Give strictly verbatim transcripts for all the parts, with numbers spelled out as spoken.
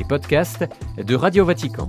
podcasts de Radio Vatican.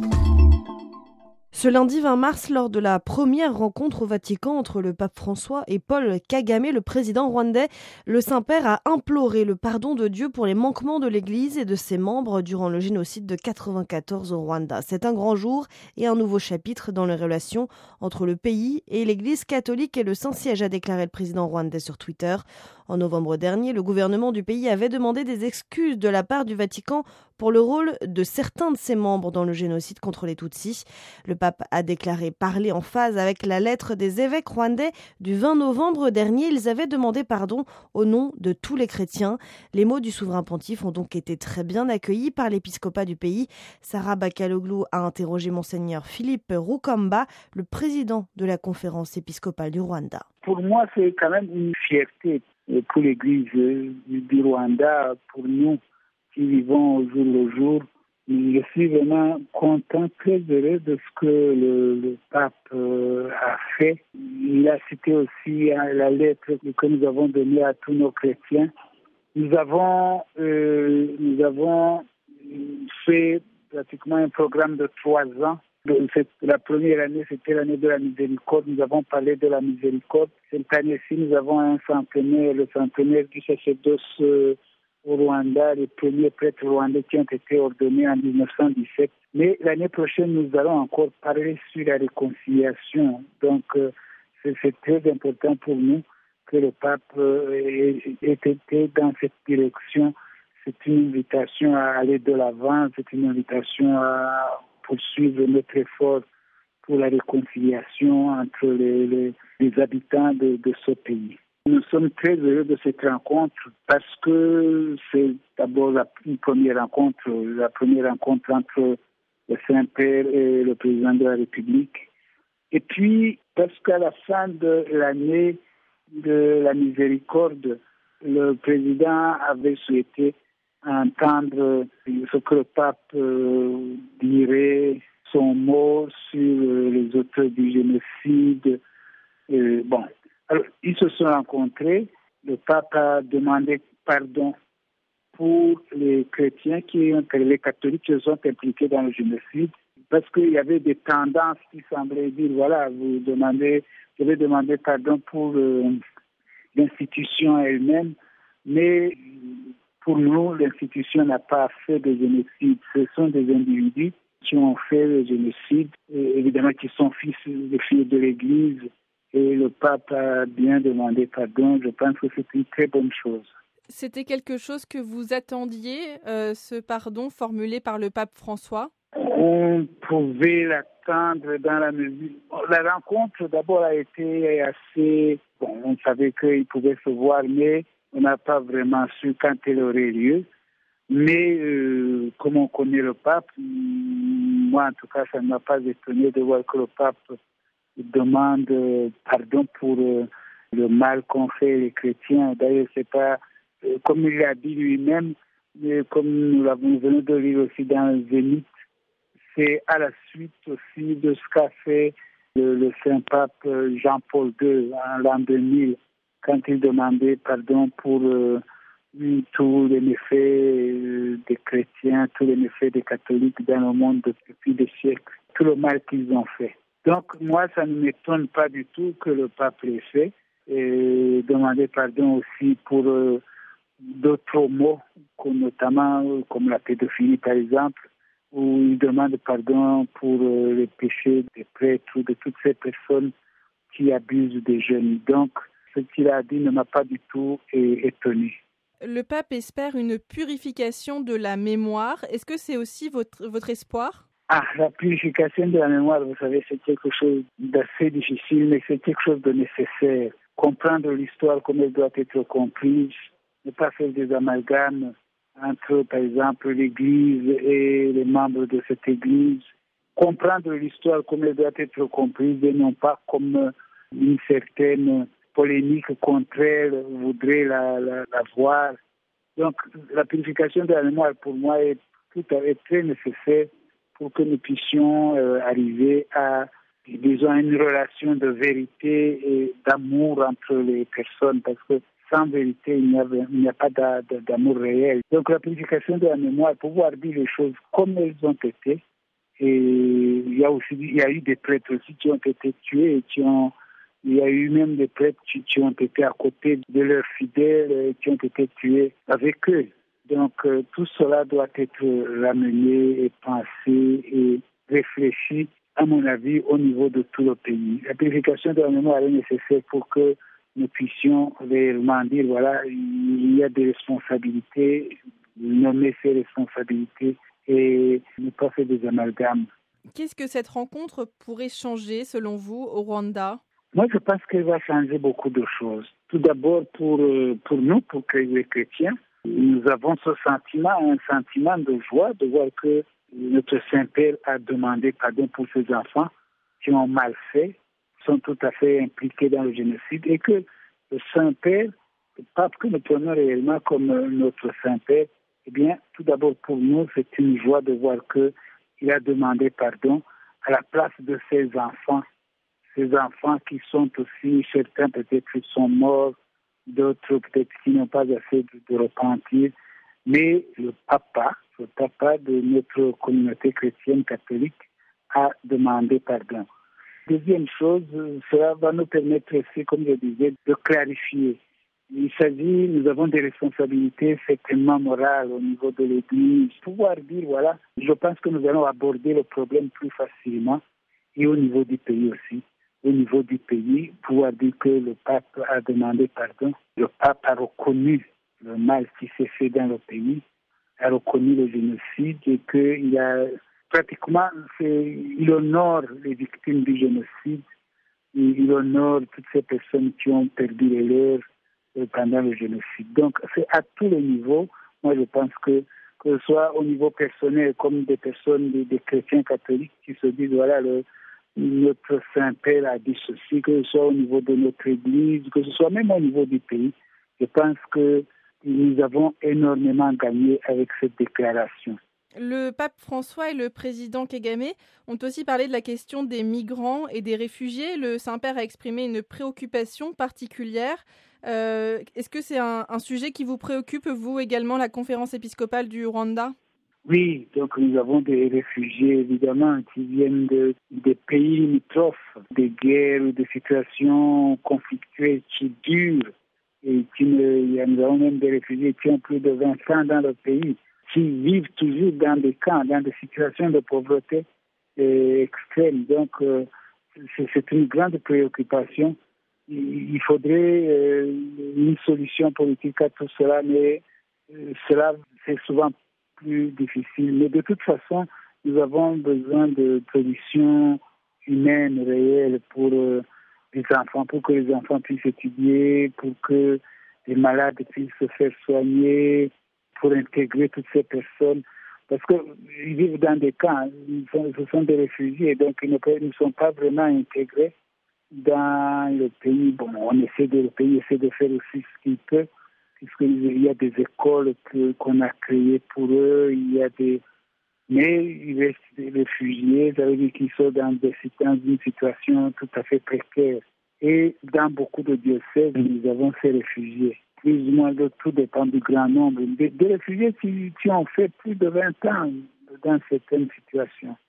Ce lundi vingt mars, lors de la première rencontre au Vatican entre le pape François et Paul Kagame, le président rwandais, le Saint-Père a imploré le pardon de Dieu pour les manquements de l'Église et de ses membres durant le génocide de quatre-vingt-quatorze au Rwanda. C'est un grand jour et un nouveau chapitre dans les relations entre le pays et l'Église catholique et le Saint-Siège, a déclaré le président rwandais sur Twitter. En novembre dernier, le gouvernement du pays avait demandé des excuses de la part du Vatican pour le rôle de certains de ses membres dans le génocide contre les Tutsis. Le pape a déclaré parler en phase avec la lettre des évêques rwandais du vingt novembre dernier. Ils avaient demandé pardon au nom de tous les chrétiens. Les mots du souverain pontife ont donc été très bien accueillis par l'épiscopat du pays. Sarah Bakaloglou a interrogé monseigneur Philippe Rukamba, le président de la conférence épiscopale du Rwanda. Pour moi, c'est quand même une fierté pour l'Église du Rwanda, pour nous qui vivons au jour le jour. Je suis vraiment content, très heureux de ce que le, le pape euh, a fait. Il a cité aussi hein, la lettre que nous avons donnée à tous nos chrétiens. Nous avons, euh, nous avons fait pratiquement un programme de trois ans. La première année, c'était l'année de la miséricorde. Nous avons parlé de la miséricorde. Cette année-ci, nous avons un centenaire, le centenaire du sacerdoce euh, au Rwanda, les premiers prêtres rwandais qui ont été ordonnés en dix-neuf cent dix-sept. Mais l'année prochaine, nous allons encore parler sur la réconciliation. Donc, euh, c'est, c'est très important pour nous que le pape euh, ait, ait été dans cette direction. C'est une invitation à aller de l'avant, c'est une invitation à poursuivre notre effort pour la réconciliation entre les, les, les habitants de, de ce pays. Nous sommes très heureux de cette rencontre parce que c'est d'abord la une première rencontre, la première rencontre entre le Saint-Père et le président de la République. Et puis, parce qu'à la fin de l'année de la miséricorde, le président avait souhaité entendre ce que le pape euh, dirait, son mot sur euh, les auteurs du génocide. Euh, bon, alors ils se sont rencontrés. Le pape a demandé pardon pour les chrétiens qui ont, les catholiques qui se sont impliqués dans le génocide, parce qu'il y avait des tendances qui semblaient dire voilà, vous demandez, vous devez demander pardon pour euh, l'institution elle-même, mais pour nous, l'institution n'a pas fait de génocide. Ce sont des individus qui ont fait le génocide, et évidemment qui sont fils et filles de l'Église. Et le pape a bien demandé pardon. Je pense que c'est une très bonne chose. C'était quelque chose que vous attendiez, euh, ce pardon formulé par le pape François ? On pouvait l'attendre dans la mesure... La rencontre, d'abord, a été assez... Bon, on savait qu'il pouvait se voir, mais on n'a pas vraiment su quand elle aurait lieu. Mais euh, comme on connaît le pape, moi en tout cas, ça ne m'a pas étonné de voir que le pape demande pardon pour euh, le mal qu'ont fait les chrétiens. D'ailleurs, c'est pas, euh, comme il l'a dit lui-même, mais comme nous l'avons venu de lire aussi dans Zénith, c'est à la suite aussi de ce qu'a fait le, le Saint-Pape Jean-Paul deux en l'an deux mille, quand il demandait pardon pour euh, tous les méfaits euh, des chrétiens, tous les méfaits des catholiques dans le monde depuis des siècles, tout le mal qu'ils ont fait. Donc moi, ça ne m'étonne pas du tout que le pape l'ait fait, et demander pardon aussi pour euh, d'autres mots, comme, notamment euh, comme la pédophilie par exemple, où il demande pardon pour euh, les péchés des prêtres ou de toutes ces personnes qui abusent des jeunes. Donc, ce qu'il a dit ne m'a pas du tout étonné. Le pape espère une purification de la mémoire. Est-ce que c'est aussi votre, votre espoir ? Ah, la purification de la mémoire, vous savez, c'est quelque chose d'assez difficile, mais c'est quelque chose de nécessaire. Comprendre l'histoire comme elle doit être comprise, ne pas faire des amalgames entre, par exemple, l'Église et les membres de cette Église. Comprendre l'histoire comme elle doit être comprise et non pas comme une certaine polémique contraire voudrait la, la, la voir. Donc, la purification de la mémoire, pour moi, est tout à fait très nécessaire pour que nous puissions euh, arriver à, disons, une relation de vérité et d'amour entre les personnes. Parce que sans vérité, il n'y a, il n'y a pas d'a, d'amour réel. Donc la purification de la mémoire, pouvoir dire les choses comme elles ont été. Et il y a aussi, il y a eu des prêtres aussi qui ont été tués et qui ont, il y a eu même des prêtres qui, qui ont été à côté de leurs fidèles, qui ont été tués avec eux. Donc euh, tout cela doit être ramené et pensé et réfléchi, à mon avis, au niveau de tout le pays. La purification de la mémoire est nécessaire pour que nous puissions réellement dire, voilà, il y a des responsabilités, nommer ces responsabilités et ne pas faire des amalgames. Qu'est-ce que cette rencontre pourrait changer, selon vous, au Rwanda ? Moi, je pense qu'elle va changer beaucoup de choses. Tout d'abord, pour, pour nous, pour les chrétiens, nous avons ce sentiment, un sentiment de joie de voir que notre Saint-Père a demandé pardon pour ses enfants qui ont mal fait, sont tout à fait impliqués dans le génocide, et que le Saint-Père, le pape que nous prenons réellement comme notre Saint-Père, eh bien, tout d'abord pour nous, c'est une joie de voir qu'il a demandé pardon à la place de ses enfants. Ces enfants qui sont aussi, certains peut-être qui sont morts, d'autres peut-être qui n'ont pas assez de, de repentir, mais le papa, le papa de notre communauté chrétienne catholique a demandé pardon. Deuxième chose, cela va nous permettre aussi, comme je disais, de clarifier. Il s'agit, nous avons des responsabilités certainement morales au niveau de l'Église. Pouvoir dire, voilà, je pense que nous allons aborder le problème plus facilement et au niveau du pays aussi. Au niveau du pays, pouvoir dire que le pape a demandé pardon. Le pape a reconnu le mal qui s'est fait dans le pays, a reconnu le génocide et qu'il a pratiquement, il honore les victimes du génocide, il honore toutes ces personnes qui ont perdu les leurs pendant le génocide. Donc, c'est à tous les niveaux. Moi, je pense que, que ce soit au niveau personnel, comme des personnes, des, des chrétiens catholiques qui se disent, voilà, le, notre Saint-Père a dit ceci, que ce soit au niveau de notre Église, que ce soit même au niveau du pays. Je pense que nous avons énormément gagné avec cette déclaration. Le pape François et le président Kagame ont aussi parlé de la question des migrants et des réfugiés. Le Saint-Père a exprimé une préoccupation particulière. Euh, est-ce que c'est un, un sujet qui vous préoccupe, vous également, la conférence épiscopale du Rwanda ? Oui, donc nous avons des réfugiés, évidemment, qui viennent de, des pays limitrophes, des guerres ou des situations conflictuelles qui durent. Et qui ne, nous avons même des réfugiés qui ont plus de vingt ans dans le pays, qui vivent toujours dans des camps, dans des situations de pauvreté euh, extrême. Donc, euh, c'est, c'est une grande préoccupation. Il faudrait euh, une solution politique à tout cela, mais euh, cela, c'est souvent plus difficile. Mais de toute façon, nous avons besoin de solutions humaines, réelles pour euh, les enfants, pour que les enfants puissent étudier, pour que les malades puissent se faire soigner, pour intégrer toutes ces personnes. Parce qu'ils vivent dans des camps, ils sont, ce sont des réfugiés, donc ils ne, ils ne sont pas vraiment intégrés dans le pays. Bon, on essaie de, le pays essaie de faire aussi ce qu'il peut, puisqu'il y a des écoles que, qu'on a créées pour eux, il y a des... Mais il reste des réfugiés, ça veut dire qu'ils sont dans, des, dans une situation tout à fait précaire. Et dans beaucoup de diocèses, nous avons ces réfugiés. Plus ou moins de tout dépend du grand nombre. Des, des réfugiés qui, qui ont fait plus de vingt ans dans certaines situations.